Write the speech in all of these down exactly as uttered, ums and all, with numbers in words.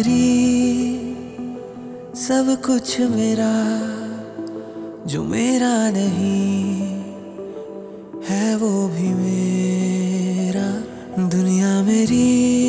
मेरी, सब कुछ मेरा, जो मेरा नहीं है वो भी मेरा। दुनिया मेरी,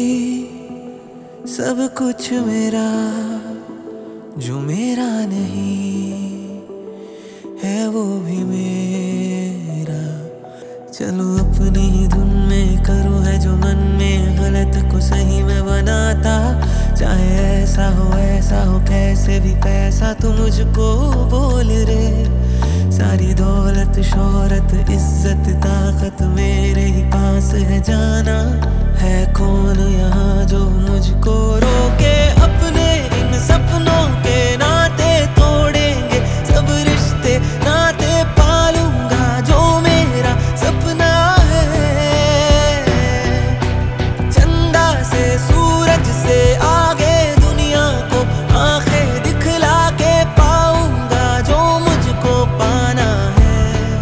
सब कुछ मेरा, जो मेरा नहीं है वो भी मेरा। चलो अपनी ही धुन में करूँ है जो मन में, गलत को सही में बनाता। चाहे ऐसा हो ऐसा हो कैसे भी कैसा, तू मुझको बोल रे। सारी दौलत शोहरत इज्जत ताकत मेरे ही पास है, जाना है कौन यहाँ जो मुझको रोके। अपने इन सपनों के नाते तोड़ेंगे सब रिश्ते नाते, पालूंगा जो मेरा सपना है। चंदा से सूरज से आगे दुनिया को आंखें दिखला के पाऊंगा जो मुझको पाना है,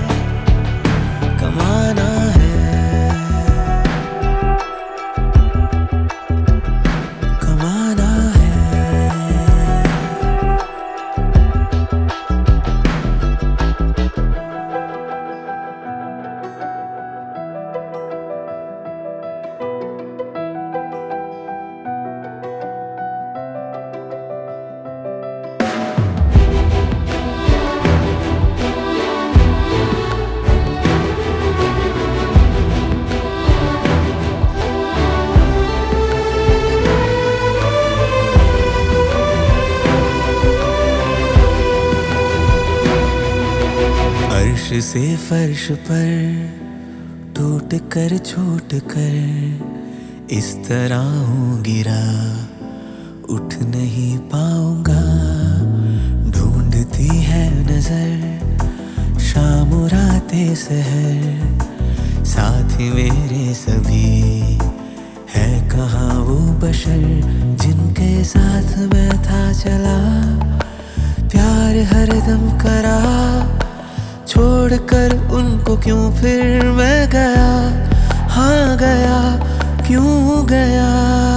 कमाना है, कमाना है। अर्श से फर्श पर टूट कर छूट कर इस तरह हूँ गिरा, उठ नहीं पाऊंगा। ढूंढती है नजर शाम राते सहर, साथ ही मेरे सभी है कहाँ वो बशर जिनके साथ मैं था चला, प्यार हरदम करा। छोड़कर उनको क्यों फिर मैं गया, हाँ गया, क्यों गया।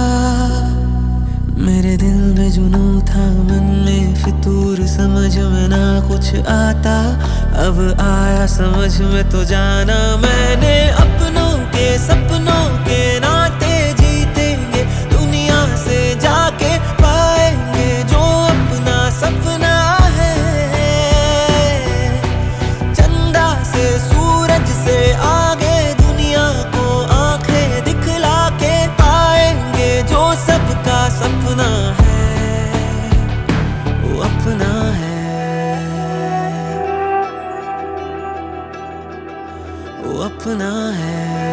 मेरे दिल में जुनून था मन में फितूर, समझ में ना कुछ आता। अब आया समझ में तो जाना मैंने, अपनों के सपनों के नाते जीतेंगे दुनिया से जाके पाएंगे जो अपना सपना है। सूरज से आगे दुनिया को आंखें दिखला के पाएंगे जो सबका सपना है, वो अपना है, वो अपना है।